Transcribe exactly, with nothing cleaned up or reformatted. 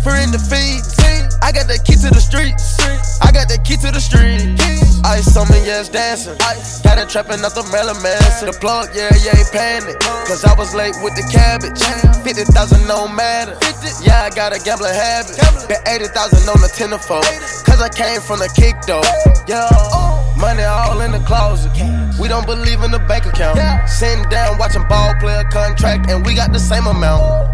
Free in the feed. I got the key to the streets. I got the key to the streets. Ice on me, yeah, it's dancing. Got it trapping out the Maryland Manson. The plug, yeah, yeah, he panic. Cause I was late with the cabbage. fifty thousand no matter. Yeah, I got a gambling habit. Bet eighty thousand on the tenderfold. Cause I came from the kick though. Yeah, money all in the closet. We don't believe in the bank account. Sitting down watching ball player contract, and we got the same amount.